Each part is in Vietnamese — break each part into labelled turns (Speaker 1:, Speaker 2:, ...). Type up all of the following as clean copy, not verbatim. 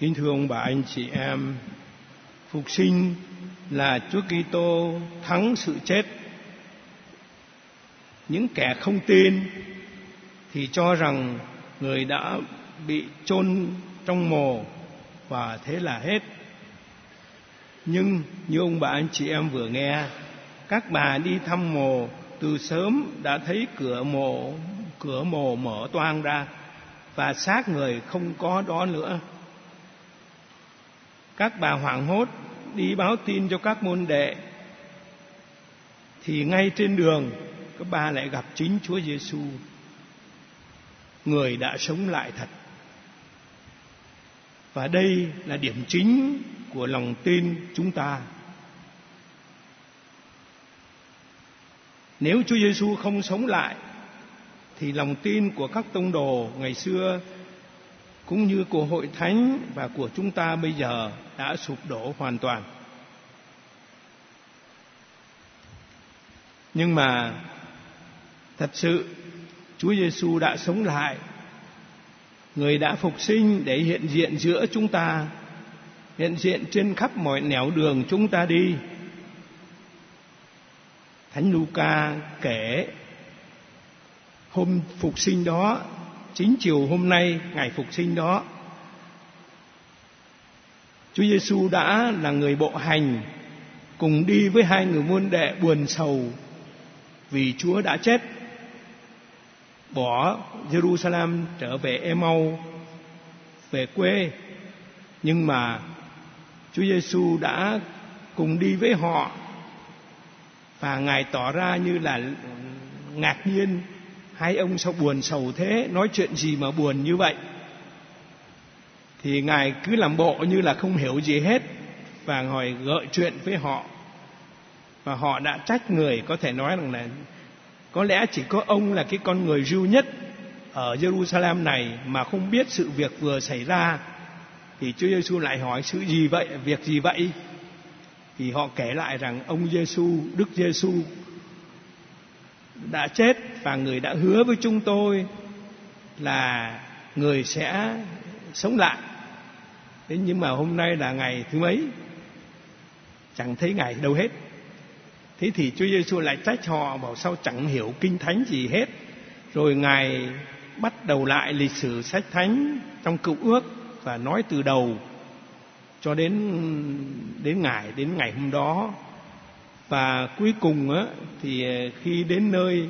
Speaker 1: Kính thưa ông bà anh chị em, phục sinh là Chúa Kitô thắng sự chết. Những kẻ không tin thì cho rằng người đã bị chôn trong mồ và thế là hết. Nhưng như ông bà anh chị em vừa nghe, các bà đi thăm mồ từ sớm đã thấy cửa mồ mở toang ra và xác người không có đó nữa. Các bà hoảng hốt đi báo tin cho các môn đệ, thì ngay trên đường các bà lại gặp chính Chúa Giêsu, người đã sống lại thật. Và đây là điểm chính của lòng tin chúng ta. Nếu Chúa Giêsu không sống lại thì lòng tin của các tông đồ ngày xưa cũng như của hội thánh và của chúng ta bây giờ đã sụp đổ hoàn toàn. Nhưng mà thật sự Chúa Giêsu đã sống lại, người đã phục sinh để hiện diện giữa chúng ta, hiện diện trên khắp mọi nẻo đường chúng ta đi. Thánh Luca kể hôm phục sinh đó, chính chiều hôm nay, ngày phục sinh đó, Chúa Giêsu đã là người bộ hành cùng đi với hai người môn đệ buồn sầu vì Chúa đã chết, bỏ Jerusalem trở về Emau, về quê. Nhưng mà Chúa Giêsu đã cùng đi với họ, và Ngài tỏ ra như là ngạc nhiên. Hai ông sao buồn sầu thế, nói chuyện gì mà buồn như vậy? Thì Ngài cứ làm bộ như là không hiểu gì hết và ngồi gợi chuyện với họ. Và họ đã trách người, có thể nói rằng là có lẽ chỉ có ông là cái con người duy nhất ở Jerusalem này mà không biết sự việc vừa xảy ra. Thì Chúa Giêsu lại hỏi sự gì vậy, việc gì vậy? Thì họ kể lại rằng ông Giêsu, Đức Giêsu đã chết và người đã hứa với chúng tôi là người sẽ sống lại. Thế nhưng mà hôm nay là ngày thứ mấy, chẳng thấy Ngài đâu hết. Thế thì Chúa Giêsu lại trách họ, bảo sao chẳng hiểu kinh thánh gì hết. Rồi Ngài bắt đầu lại lịch sử sách thánh trong Cựu Ước và nói từ đầu cho đến ngày hôm đó. Và cuối cùng á, thì khi đến nơi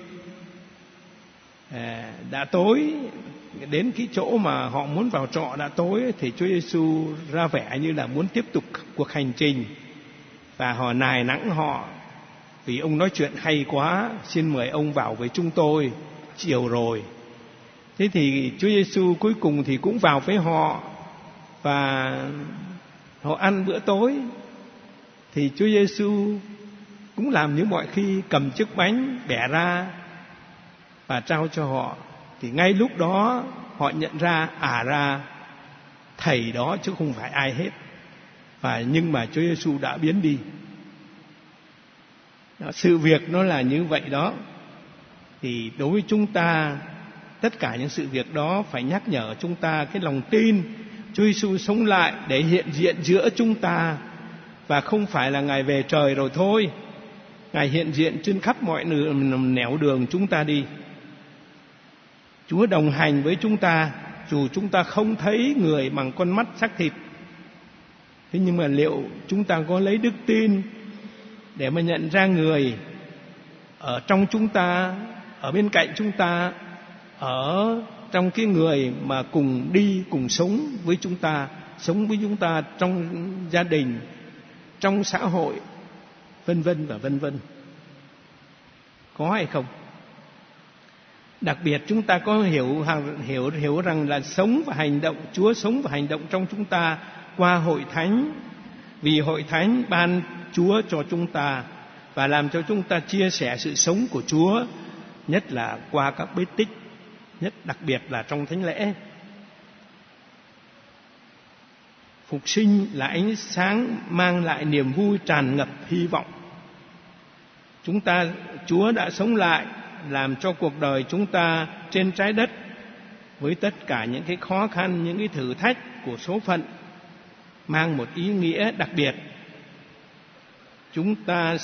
Speaker 1: đã tối, đến cái chỗ mà họ muốn vào trọ đã tối, thì Chúa Giêsu ra vẻ như là muốn tiếp tục cuộc hành trình, và họ nài nắng họ vì ông nói chuyện hay quá, xin mời ông vào với chúng tôi, chiều rồi. Thế thì Chúa Giêsu cuối cùng thì cũng vào với họ và họ ăn bữa tối. Thì Chúa Giêsu cũng làm như mọi khi, cầm chiếc bánh bẻ ra và trao cho họ. Thì ngay lúc đó họ nhận ra ra thầy đó chứ không phải ai hết. Nhưng mà Chúa Giêsu đã biến đi. Sự việc nó là như vậy đó. Thì đối với chúng ta, tất cả những sự việc đó phải nhắc nhở chúng ta cái lòng tin Chúa Giêsu sống lại để hiện diện giữa chúng ta, và không phải là Ngài về trời rồi thôi. Ngài hiện diện trên khắp mọi nẻo đường chúng ta đi. Chúa đồng hành với chúng ta dù chúng ta không thấy người bằng con mắt xác thịt. Thế nhưng mà liệu chúng ta có lấy đức tin để mà nhận ra người ở trong chúng ta, ở bên cạnh chúng ta, ở trong cái người mà cùng đi, cùng sống với chúng ta trong gia đình, trong xã hội, vân vân và vân vân. Có hay không? Đặc biệt chúng ta có hiểu rằng là sống và hành động, Chúa sống và hành động trong chúng ta qua hội thánh. Vì hội thánh ban Chúa cho chúng ta và làm cho chúng ta chia sẻ sự sống của Chúa, nhất là qua các bí tích, đặc biệt là trong thánh lễ. Phục sinh là ánh sáng mang lại niềm vui tràn ngập hy vọng. Chúa đã sống lại, làm cho cuộc đời chúng ta trên trái đất với tất cả những cái khó khăn, những cái thử thách của số phận, mang một ý nghĩa đặc biệt. Chúng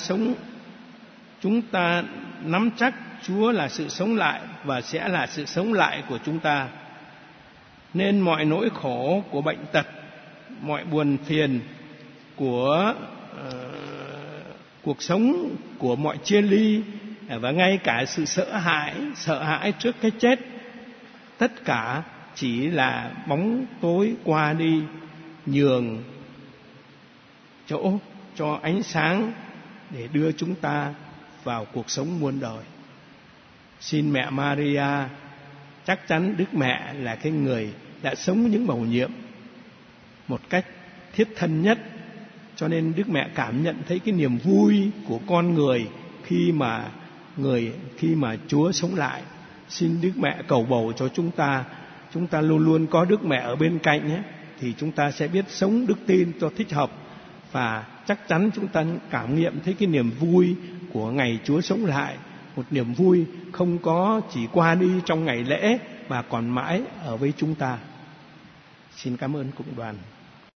Speaker 1: ta nắm chắc Chúa là sự sống lại và sẽ là sự sống lại của chúng ta. Nên mọi nỗi khổ của bệnh tật, mọi buồn phiền của cuộc sống, của mọi chia ly, và ngay cả sự sợ hãi trước cái chết, tất cả chỉ là bóng tối qua đi, nhường chỗ cho ánh sáng để đưa chúng ta vào cuộc sống muôn đời. Xin mẹ Maria, chắc chắn Đức Mẹ là cái người đã sống những mầu nhiệm một cách thiết thân nhất, cho nên Đức Mẹ cảm nhận thấy cái niềm vui của con người khi mà Chúa sống lại. Xin Đức Mẹ cầu bầu cho chúng ta luôn luôn có Đức Mẹ ở bên cạnh nhé, thì chúng ta sẽ biết sống đức tin cho thích hợp, và chắc chắn chúng ta cảm nghiệm thấy cái niềm vui của ngày Chúa sống lại, một niềm vui không có chỉ qua đi trong ngày lễ mà còn mãi ở với chúng ta. Xin cảm ơn cộng đoàn.